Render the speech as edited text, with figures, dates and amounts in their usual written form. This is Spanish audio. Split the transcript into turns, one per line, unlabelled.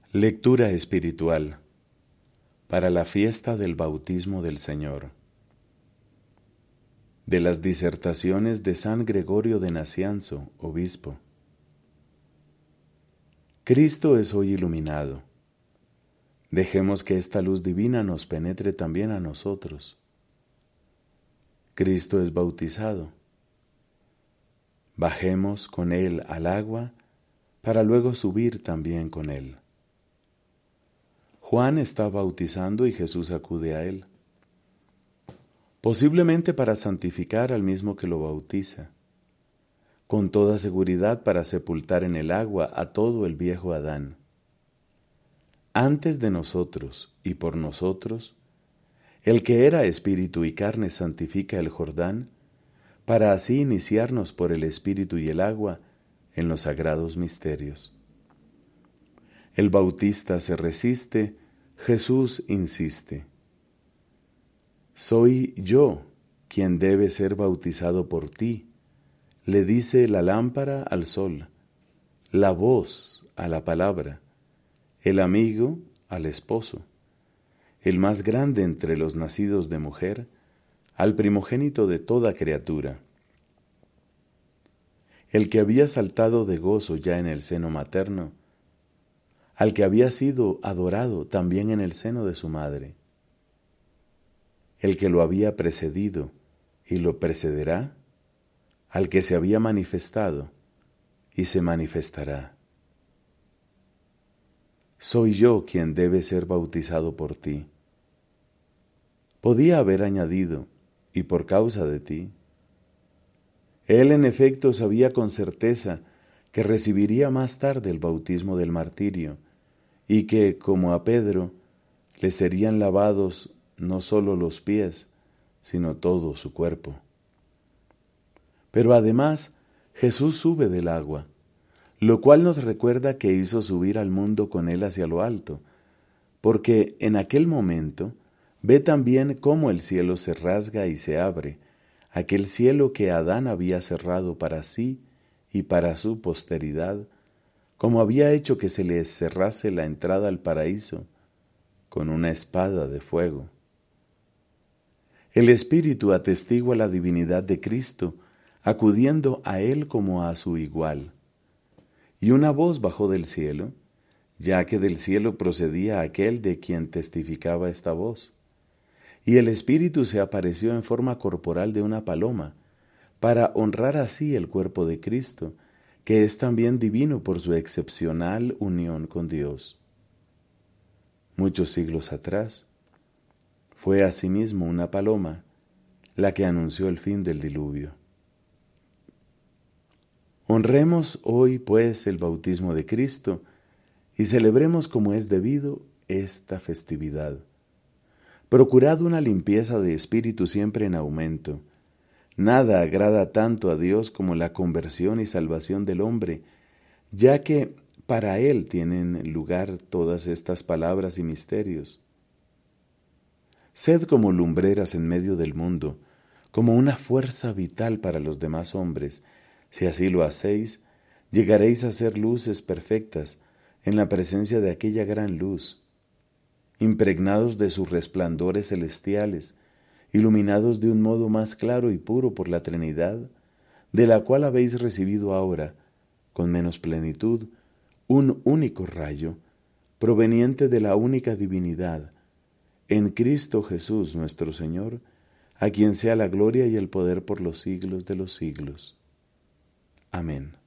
Lectura espiritual para la fiesta del bautismo del Señor. De las disertaciones de San Gregorio de Nacianzo, obispo. Cristo es hoy iluminado. Dejemos que esta luz divina nos penetre también a nosotros. Cristo es bautizado. Bajemos con Él al agua para luego subir también con Él. Juan está bautizando y Jesús acude a él, posiblemente para santificar al mismo que lo bautiza, con toda seguridad para sepultar en el agua a todo el viejo Adán. Antes de nosotros y por nosotros, el que era espíritu y carne santifica el Jordán, para así iniciarnos por el espíritu y el agua en los sagrados misterios. El bautista se resiste, Jesús insiste. Soy yo quien debe ser bautizado por ti, le dice la lámpara al sol, la voz a la palabra, el amigo al esposo, el más grande entre los nacidos de mujer, al primogénito de toda criatura. El que había saltado de gozo ya en el seno materno, al que había sido adorado también en el seno de su madre, el que lo había precedido y lo precederá, al que se había manifestado y se manifestará. Soy yo quien debe ser bautizado por ti. Podía haber añadido, y por causa de ti. Él en efecto sabía con certeza que recibiría más tarde el bautismo del martirio, y que, como a Pedro, le serían lavados no solo los pies, sino todo su cuerpo. Pero además, Jesús sube del agua, lo cual nos recuerda que hizo subir al mundo con él hacia lo alto, porque en aquel momento ve también cómo el cielo se rasga y se abre, aquel cielo que Adán había cerrado para sí y para su posteridad, como había hecho que se les cerrase la entrada al paraíso con una espada de fuego. El Espíritu atestigua la divinidad de Cristo, acudiendo a Él como a su igual. Y una voz bajó del cielo, ya que del cielo procedía aquel de quien testificaba esta voz. Y el Espíritu se apareció en forma corporal de una paloma, para honrar así el cuerpo de Cristo, que es también divino por su excepcional unión con Dios. Muchos siglos atrás, fue asimismo una paloma la que anunció el fin del diluvio. Honremos hoy, pues, el bautismo de Cristo y celebremos como es debido esta festividad. Procurad una limpieza de espíritu siempre en aumento. Nada agrada tanto a Dios como la conversión y salvación del hombre, ya que para Él tienen lugar todas estas palabras y misterios. Sed como lumbreras en medio del mundo, como una fuerza vital para los demás hombres. Si así lo hacéis, llegaréis a ser luces perfectas en la presencia de aquella gran luz, impregnados de sus resplandores celestiales, iluminados de un modo más claro y puro por la Trinidad, de la cual habéis recibido ahora, con menos plenitud, un único rayo, proveniente de la única divinidad, en Cristo Jesús nuestro Señor, a quien sea la gloria y el poder por los siglos de los siglos. Amén.